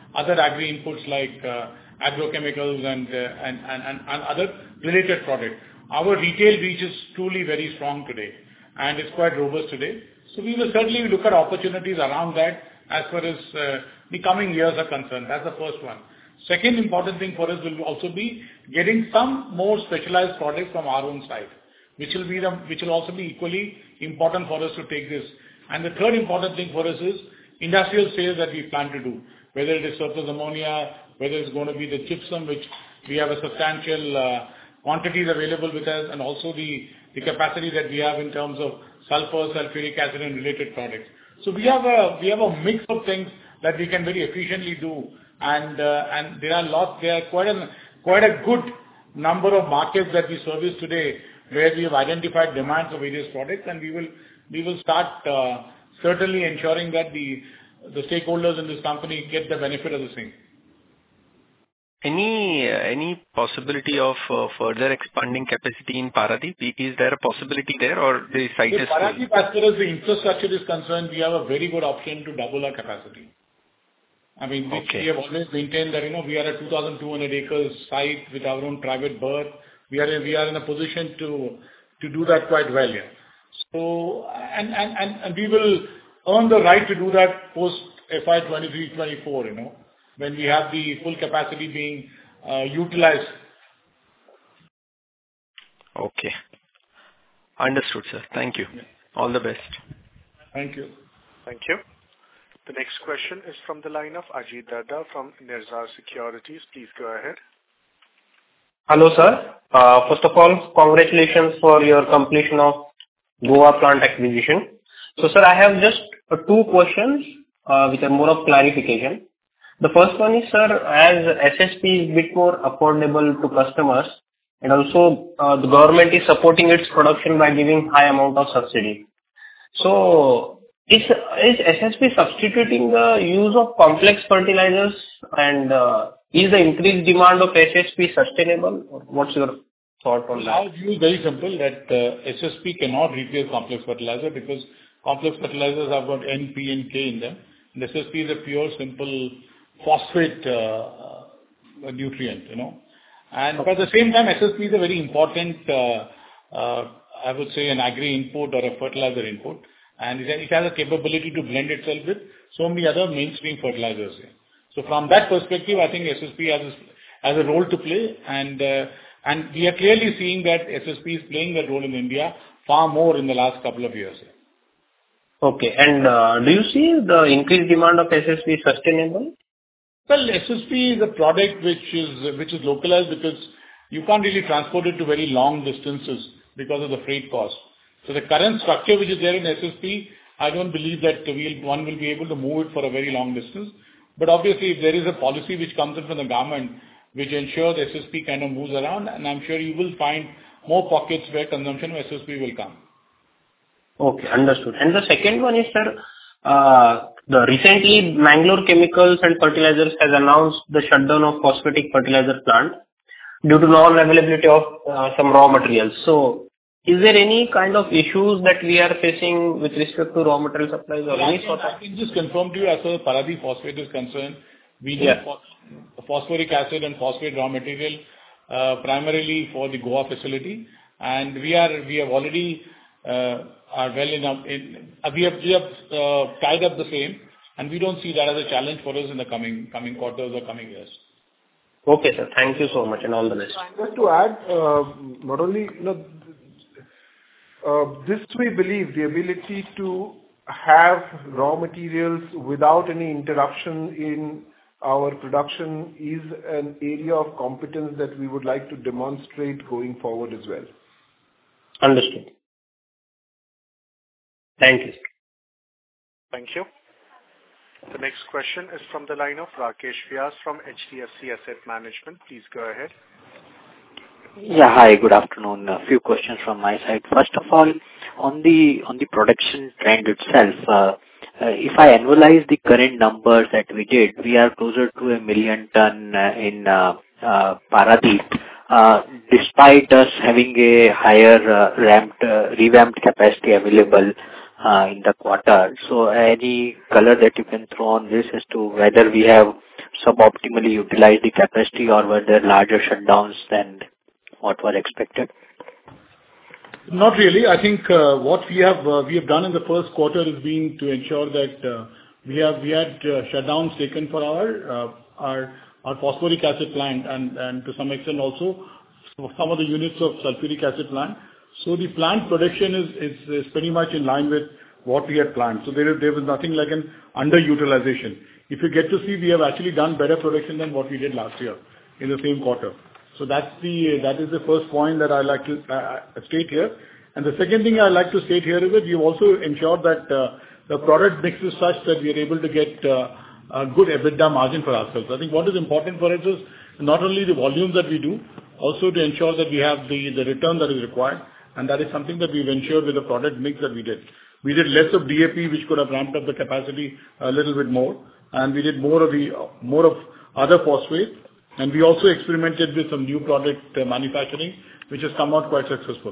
other agri inputs like agrochemicals and other related products. Our retail reach is truly very strong today, and it's quite robust today. So we will certainly look at opportunities around that as far as the coming years are concerned. That's the first one. Second important thing for us will also be getting some more specialized products from our own side, which will also be equally important for us to take this. And the third important thing for us is industrial sales that we plan to do, whether it is surplus ammonia, whether it's going to be the gypsum, which we have a substantial quantities available with us, and also the capacity that we have in terms of sulfur, sulfuric acid, and related products. So we have a mix of things that we can very efficiently do, and there are quite a good number of markets that we service today where we have identified demands for various products, and we will start certainly ensuring that the stakeholders in this company get the benefit of the same. Any possibility of further expanding capacity in Paradeep? Is there a possibility there, or the site is full? Paradeep, as far as the infrastructure is concerned, we have a very good option to double our capacity. I mean, which we have always maintained that, we are a 2,200 acres site with our own private berth. We are in a position to do that quite well here. So, and we will earn the right to do that post FY 23-24, when we have the full capacity being utilized. Okay. Understood, sir. Thank you. All the best. Thank you. Thank you. The next question is from the line of Ajit Dada from Nirzar Securities. Please go ahead. Hello, sir. First of all, congratulations for your completion of Goa plant acquisition. So, sir, I have just two questions which are more of clarification. The first one is, sir, as SSP is a bit more affordable to customers, and also the government is supporting its production by giving high amount of subsidy. So, is SSP substituting the use of complex fertilizers, and is the increased demand of SSP sustainable? What's your thought on that? Our view is very simple, that SSP cannot replace complex fertilizer because complex fertilizers have got N, P and K in them. And SSP is a pure, simple phosphate nutrient, And but at the same time, SSP is a very important, I would say, an agri input or a fertilizer input. And it has a capability to blend itself with so many other mainstream fertilizers. So from that perspective, I think SSP has a role to play, and we are clearly seeing that SSP is playing that role in India far more in the last couple of years. Okay, and do you see the increased demand of SSP sustainable? Well, SSP is a product which is localized because you can't really transport it to very long distances because of the freight cost. So the current structure which is there in SSP, I don't believe that one will be able to move it for a very long distance. But obviously, if there is a policy which comes in from the government which ensures SSP kind of moves around, and I'm sure you will find more pockets where consumption of SSP will come. Okay, understood. And the second one is, sir, recently Mangalore Chemicals and Fertilizers has announced the shutdown of phosphatic fertilizer plant due to non-availability of some raw materials. So, is there any kind of issues that we are facing with respect to raw material supplies or any sort of? I can just confirm to you, as far as Paradeep phosphate is concerned, we need phosphoric acid and phosphate raw material primarily for the Goa facility, and we have already are well enough. We have tied up the same, and we don't see that as a challenge for us in the coming quarters or coming years. Okay, sir. Thank you so much, and all the best. Just to add, not only this we believe the ability to have raw materials without any interruption in our production is an area of competence that we would like to demonstrate going forward as well. Understood. Thank you. Thank you. The next question is from the line of Rakesh Vyas from HDFC Asset Management. Please go ahead. Yeah, hi, good afternoon. A few questions from my side. First of all, on the production trend itself, if I annualize the current numbers that we did, we are closer to 1 million ton in Paradeep, despite us having a higher revamped capacity available in the quarter. So any color that you can throw on this as to whether we have suboptimally utilized the capacity, or were there larger shutdowns than what was expected? Not really. I think what we have done in the first quarter has been to ensure that we had shutdowns taken for our phosphoric acid plant and to some extent also some of the units of sulfuric acid plant. So the plant production is pretty much in line with what we had planned. So there was nothing like an underutilization. If you get to see, we have actually done better production than what we did last year in the same quarter. So that is the first point that I like to state here. And the second thing I like to state here is that we also ensured that the product mix is such that we are able to get a good EBITDA margin for ourselves. I think what is important for us is not only the volumes that we do, also to ensure that we have the return that is required, and that is something that we've ensured with the product mix that we did. We did less of DAP, which could have ramped up the capacity a little bit more, and we did more of other phosphate, and we also experimented with some new product manufacturing, which has come out quite successful.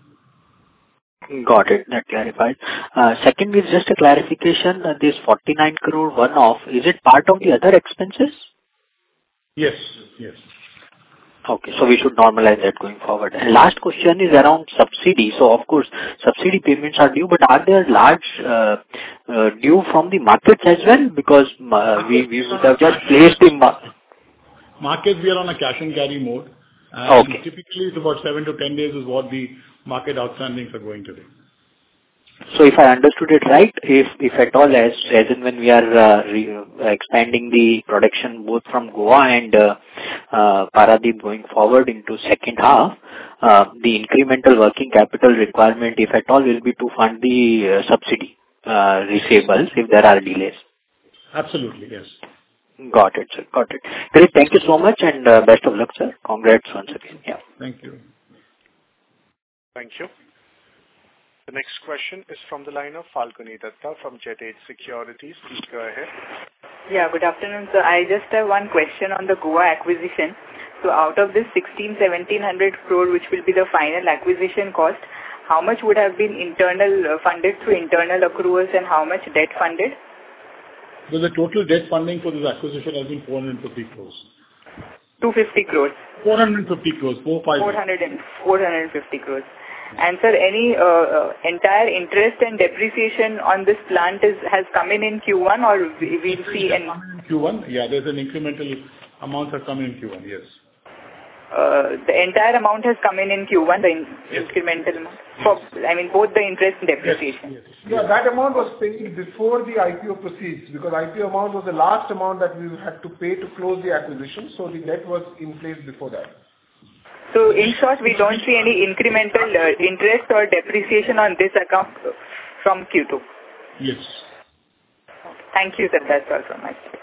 Got it. That clarifies. Second is just a clarification. This 49 crore one-off, is it part of the other expenses? Yes. Yes. Okay, so we should normalize that going forward. And last question is around subsidy. So of course, subsidy payments are due, but are there large due from the markets as well? Because we would have just placed in markets. We are on a cash and carry mode. Okay. Typically, it's about 7 to 10 days is what the market outstandings are going to be. So if I understood it right, if at all, as and when we are expanding the production both from Goa and Paradeep going forward into second half, the incremental working capital requirement, if at all, will be to fund the subsidy receivables if there are delays. Absolutely, yes. Got it, sir. Got it. Great. Thank you so much, and best of luck, sir. Congrats once again. Yeah. Thank you. Thank you. The next question is from the line of Falguni Datta from Jet Age Securities. Please go ahead. Yeah, good afternoon, sir. I just have one question on the Goa acquisition. So out of this 1,700 crore, which will be the final acquisition cost, how much would have been internal funded through internal accruals and how much debt funded? So the total debt funding for this acquisition has been 450 crores. 250 crores. 450 crores. 450 crores. And sir, any entire interest and depreciation on this plant has come in Q1, or we'll see in Q1? Yeah, there's an incremental amount has come in Q1, yes. The entire amount has come in Q1, the incremental amount? For, I mean, both the interest and depreciation. Yes. Yeah, that amount was paid before the IPO proceeds, because IPO amount was the last amount that we had to pay to close the acquisition, so the debt was in place before that. So in short, we don't see any incremental interest or depreciation on this account from Q2? Yes. Thank you, sir. That's all from my side.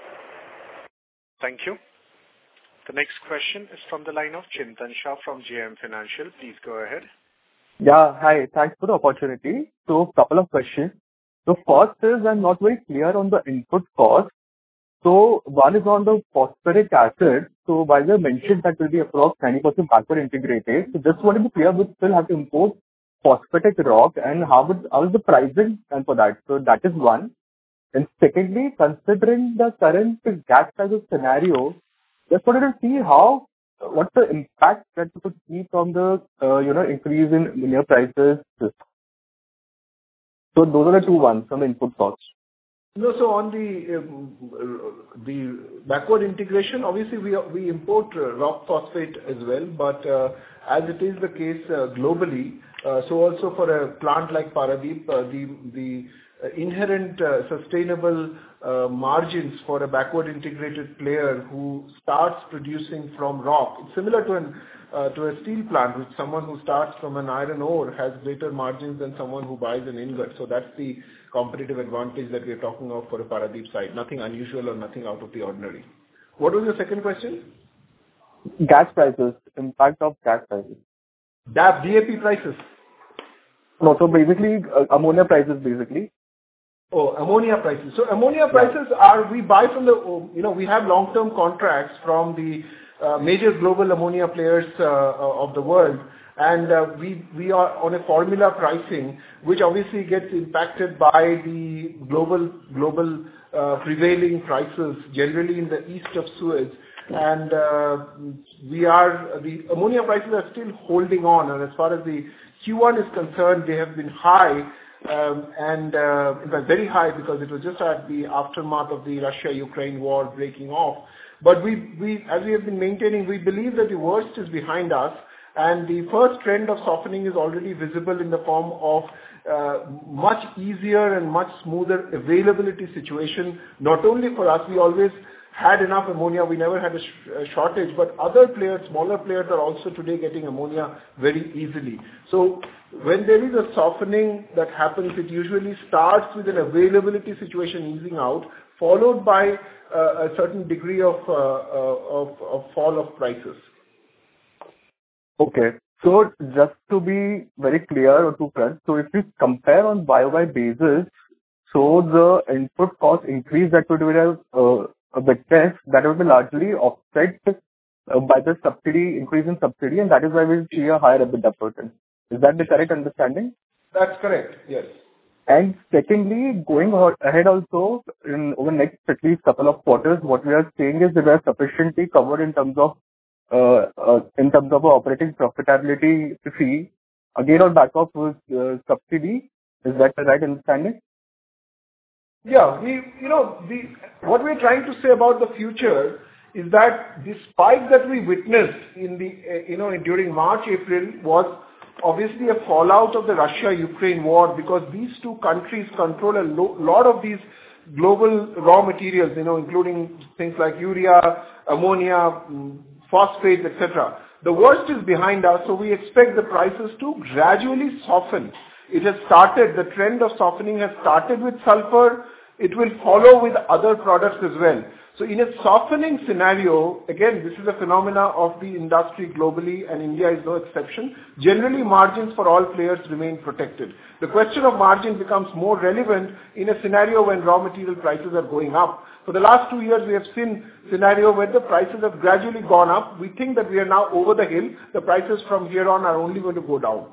Thank you. The next question is from the line of Chintan Shah from JM Financial. Please go ahead. Yeah, hi. Thanks for the opportunity. So, couple of questions. The first is, I'm not very clear on the input cost. So, one is on the phosphoric acid. So, while you mentioned that will be approx 90% backward integrated, so just wanted to be clear, we still have to import phosphatic rock, and how is the pricing and for that? So, that is one. And secondly, considering the current gas prices scenario, just wanted to see what's the impact that you could see from the increase in mineral prices. So those are the two ones from the input costs. No, so on the backward integration, obviously we import rock phosphate as well, but as it is the case globally, so also for a plant like Paradeep, the inherent sustainable margins for a backward integrated player who starts producing from rock, it's similar to a steel plant, which someone who starts from an iron ore has greater margins than someone who buys an ingot. So that's the competitive advantage that we're talking of for a Paradeep site. Nothing unusual or nothing out of the ordinary. What was your second question? Gas prices, impact of gas prices. DAP prices? No, so basically ammonia prices basically. Oh, ammonia prices. So ammonia prices we buy from we have long-term contracts from the major global ammonia players of the world, And we are on a formula pricing, which obviously gets impacted by the global prevailing prices, generally in the east of Suez. And the ammonia prices are still holding on. And as far as the Q1 is concerned, they have been high, and in fact very high, because it was just at the aftermath of the Russia-Ukraine war breaking off. But we, as we have been maintaining, we believe that the worst is behind us, and the first trend of softening is already visible in the form of much easier and much smoother availability situation. Not only for us, we always had enough ammonia, we never had a shortage, but other players, smaller players, are also today getting ammonia very easily. So when there is a softening that happens, it usually starts with an availability situation easing out, followed by a certain degree of fall of prices. Okay. So just to be very clear or to press, so if you compare on YOY basis, so the input cost increase that would be a witness, that would be largely offset by the subsidy, increase in subsidy, and that is why we see a higher EBITDA per ton. Is that the correct understanding? That's correct, yes. And secondly, going ahead also, over the next at least couple of quarters, what we are saying is that we are sufficiently covered in terms of operating profitability fee, again on back of subsidy. Is that the right understanding? Yeah, what we're trying to say about the future is that the spike that we witnessed in the, during March, April was obviously a fallout of the Russia-Ukraine war, because these two countries control a lot of these global raw materials, including things like urea, ammonia, phosphates, etc. The worst is behind us, so we expect the prices to gradually soften. It has started, the trend of softening has started with sulfur. It will follow with other products as well. So in a softening scenario, again, this is a phenomena of the industry globally, and India is no exception. Generally, margins for all players remain protected. The question of margin becomes more relevant in a scenario when raw material prices are going up. For the last 2 years, we have seen scenario where the prices have gradually gone up. We think that we are now over the hill. The prices from here on are only going to go down.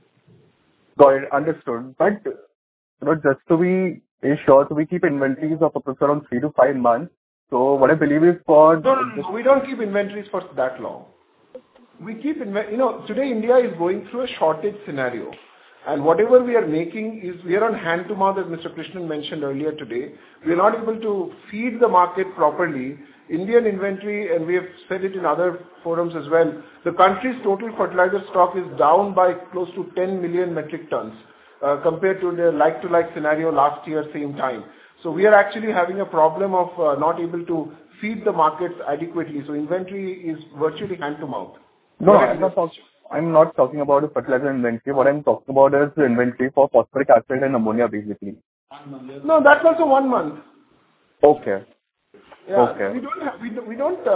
Got it, understood. But just to be sure, so we keep inventories of around 3 to 5 months. So what I believe is for... No, we don't keep inventories for that long. We keep, today India is going through a shortage scenario. And whatever we are making is, we are on hand to mouth, as Mr. Krishnan mentioned earlier today. We are not able to feed the market properly. Indian inventory, and we have said it in other forums as well, the country's total fertilizer stock is down by close to 10 million metric tons compared to the like-to-like scenario last year, same time. So we are actually having a problem of not able to feed the markets adequately. So inventory is virtually hand to mouth. No, I'm not talking about the fertilizer inventory. What I'm talking about is the inventory for phosphoric acid and ammonia, basically. No, that's also 1 month. Okay. Yeah, okay. We don't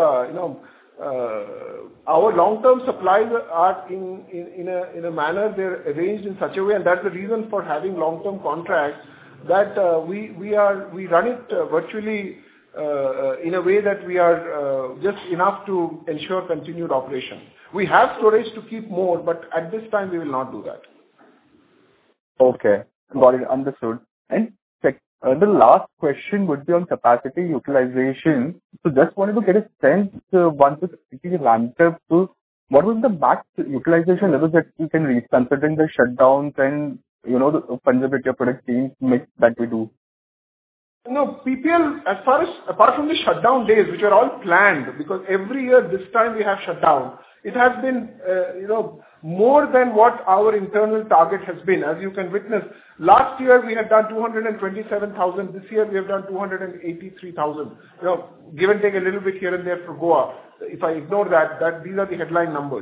our long-term supplies are in a manner they're arranged in such a way, and that's the reason for having long-term contracts, that we run it virtually in a way that we are just enough to ensure continued operation. We have storage to keep more, but at this time we will not do that. Okay, got it, understood. And the last question would be on capacity utilization. So just wanted to get a sense, once the city is ramped up, to what was the max utilization levels that you can reach, considering the shutdowns and the fungibility of product teams mix that we do? No, PPL, apart from the shutdown days, which are all planned, because every year this time we have shutdown, it has been, more than what our internal target has been. As you can witness, last year we had done 227,000. This year we have done 283,000. Give and take a little bit here and there for Goa. If I ignore that these are the headline numbers.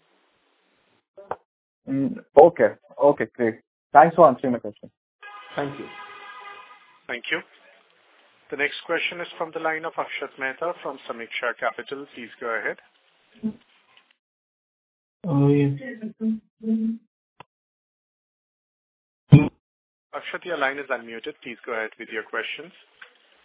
Okay, great. Thanks for answering my question. Thank you. Thank you. The next question is from the line of Akshat Mehta from Samiksha Capital. Please go ahead. Yes. Akshat, your line is unmuted. Please go ahead with your questions.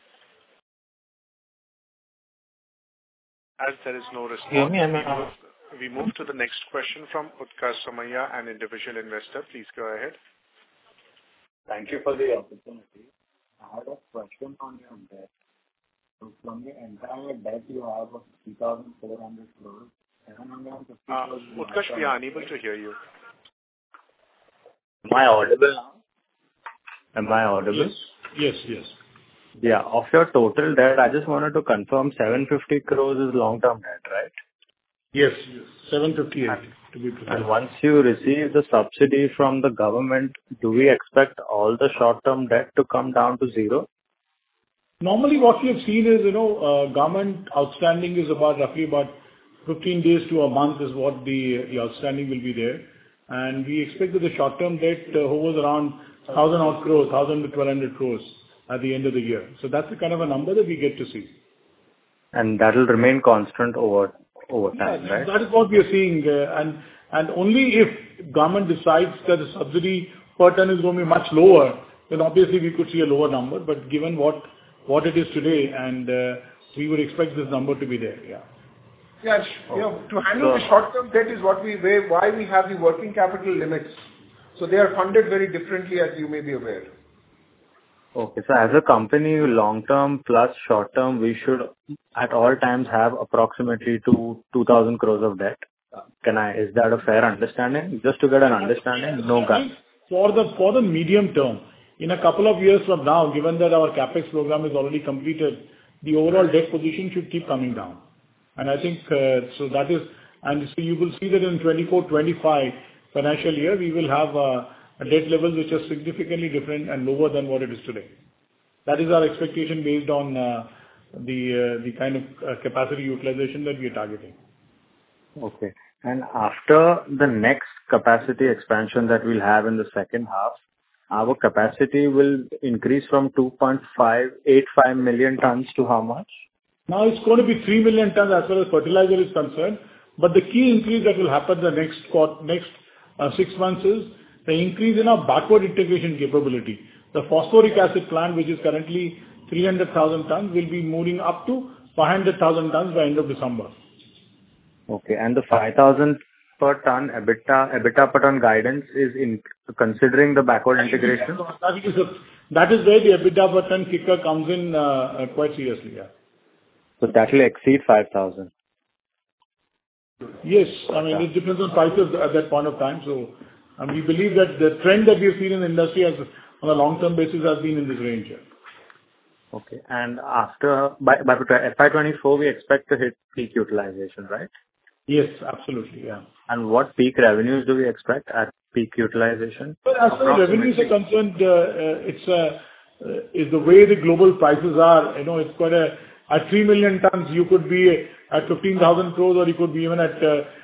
As there is no response. Hear me? We move to the next question from Utkarsh Somaiya, an individual investor. Please go ahead. Thank you for the opportunity. I had a question on your debt. So from the entire debt you have of 3,400 crores, 750 crores... Utkarsh, we are unable to hear you. Am I audible now? Am I audible? Yes. Yeah. Of your total debt, I just wanted to confirm 750 crores is long-term debt, right? Yes. 758 to be precise. And once you receive the subsidy from the government, do we expect all the short-term debt to come down to zero? Normally what we have seen is, government outstanding is roughly about 15 days to a month is what the outstanding will be there. And we expect that the short-term debt hovers around 1,000 odd crores, 1,000 to 1,200 crores at the end of the year. So that's the kind of a number that we get to see. And that will remain constant over time, right? That is what we are seeing. And only if government decides that the subsidy per ton is going to be much lower, then obviously we could see a lower number. But given what it is today, and we would expect this number to be there, yeah. Yes, to handle the short-term debt is why we have the working capital limits. So they are funded very differently, as you may be aware. Okay, so as a company, long-term plus short-term, we should at all times have approximately 2,000 crores of debt. Is that a fair understanding? Just to get an understanding, no gap. For the medium term, in a couple of years from now, given that our CapEx program is already completed, the overall debt position should keep coming down. And I think, so you will see that in 24-25 financial year, we will have a debt level which is significantly different and lower than what it is today. That is our expectation based on the kind of capacity utilization that we are targeting. Okay. And after the next capacity expansion that we'll have in the second half, our capacity will increase from 2.85 million tons to how much? Now it's going to be 3 million tons as far as fertilizer is concerned. But the key increase that will happen the next 6 months is the increase in our backward integration capability. The phosphoric acid plant, which is currently 300,000 tons, will be moving up to 500,000 tons by end of December. Okay, and the 5,000 per ton EBITDA per ton guidance is considering the backward integration? That is where the EBITDA per ton kicker comes in quite seriously, yeah. So that will exceed 5,000? Yes, I mean, it depends on prices at that point of time. So we believe that the trend that we have seen in the industry on a long-term basis has been in this range here. Okay, and by FY24, we expect to hit peak utilization, right? Yes, absolutely, yeah. And what peak revenues do we expect at peak utilization? Well, as far as revenues are concerned, it's the way the global prices are. It's quite at 3 million tons, you could be at 15,000 crores, or you could be even at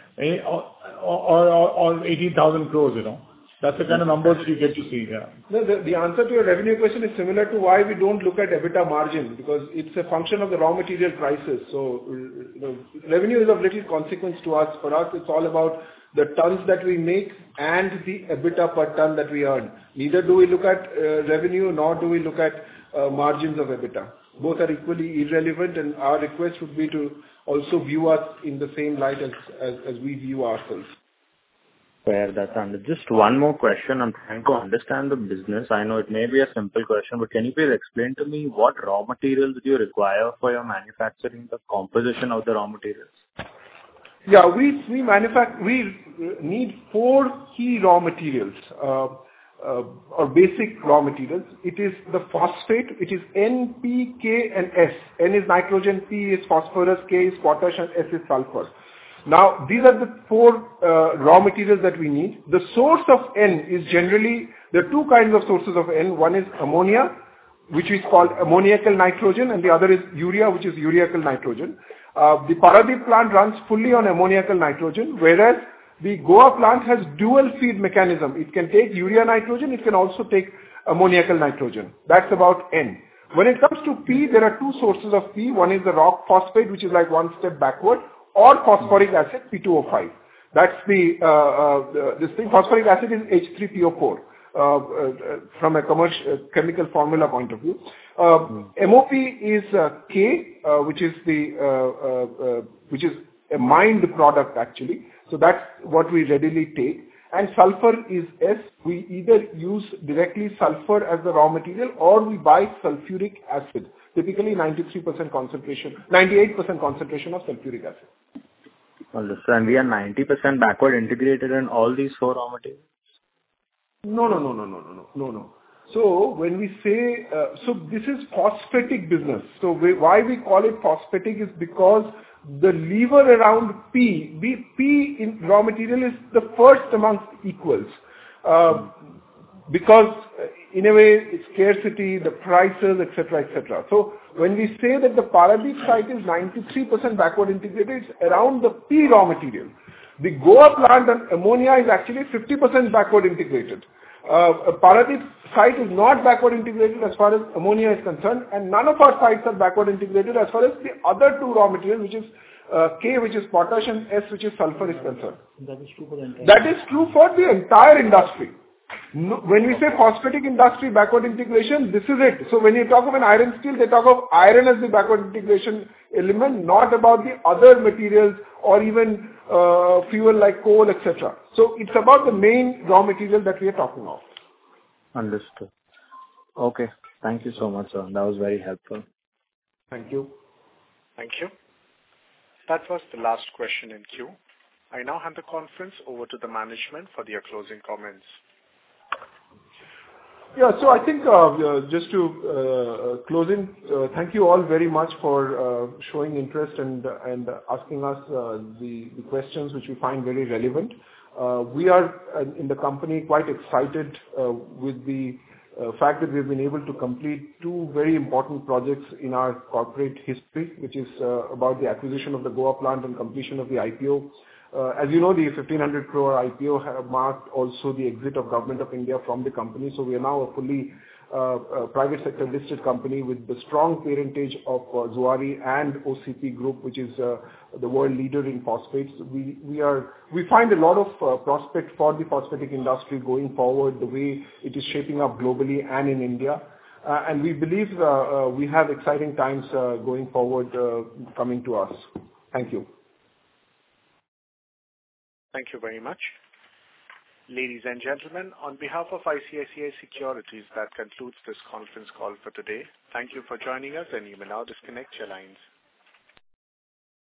or 18,000 crores. That's the kind of numbers you get to see. Yeah. No, the answer to your revenue question is similar to why we don't look at EBITDA margin, because it's a function of the raw material prices. So revenue is of little consequence to us. For us, it's all about the tons that we make and the EBITDA per ton that we earn. Neither do we look at revenue, nor do we look at margins of EBITDA. Both are equally irrelevant, and our request would be to also view us in the same light as we view ourselves. Fair, that's under. Just one more question. I'm trying to understand the business. I know it may be a simple question, but can you please explain to me what raw materials do you require for your manufacturing, the composition of the raw materials? Yeah, we need 4 key raw materials, or basic raw materials. It is the phosphate, which is N, P, K and S. N is nitrogen, P is phosphorus, K is potash and S is sulfur. Now, these are the 4 raw materials that we need. The source of N is generally, there are 2 kinds of sources of N. One is ammonia, which is called ammoniacal nitrogen, and the other is urea, which is ureacal nitrogen. The Paradeep plant runs fully on ammoniacal nitrogen, whereas the Goa plant has dual feed mechanism. It can take urea nitrogen, it can also take ammoniacal nitrogen. That's about N. When it comes to P, there are 2 sources of P. One is the rock phosphate, which is like one step backward, or phosphoric acid, P2O5. That's this thing. Phosphoric acid is H3PO4 from a commercial chemical formula point of view. MOP is K, which is a mined product actually. So that's what we readily take. And sulfur is S. We either use directly sulfur as the raw material or we buy sulfuric acid, typically 93% concentration, 98% concentration of sulfuric acid. Understood. And we are 90% backward integrated in all these 4 raw materials? No. So when we say, so this is phosphatic business. So why we call it phosphatic is because the lever around P in raw material is the first amongst equals. Because in a way, it's scarcity, the prices, etc., etc. So when we say that the Paradeep site is 93% backward integrated, it's around the P raw material. The Goa plant on ammonia is actually 50% backward integrated. Paradeep site is not backward integrated as far as ammonia is concerned, and none of our sites are backward integrated as far as the other 2 raw materials, which is K, which is potash, and S, which is sulfur, is concerned. That is true for the entire. That is true for the entire industry. No, when we say phosphatic industry backward integration, this is it. So when you talk of an iron steel, they talk of iron as the backward integration element, not about the other materials or even fuel like coal, etc. So it's about the main raw material that we are talking of. Understood. Okay. Thank you so much, sir. That was very helpful. Thank you. Thank you. That was the last question in queue. I now hand the conference over to the management for their closing comments. Yeah, so I think just to close in, thank you all very much for showing interest and asking us the questions which we find very relevant. We are in the company quite excited with the fact that we've been able to complete 2 very important projects in our corporate history, which is about the acquisition of the Goa plant and completion of the IPO. As you know, the 1,500 crore IPO have marked also the exit of Government of India from the company. So we are now a fully private sector listed company with the strong parentage of Zuari and OCP Group, which is the world leader in phosphates. We find a lot of prospect for the phosphatic industry going forward, the way it is shaping up globally and in India. And we believe we have exciting times going forward coming to us. Thank you. Thank you very much. Ladies and gentlemen, on behalf of ICICI Securities, that concludes this conference call for today. Thank you for joining us, and you may now disconnect your lines.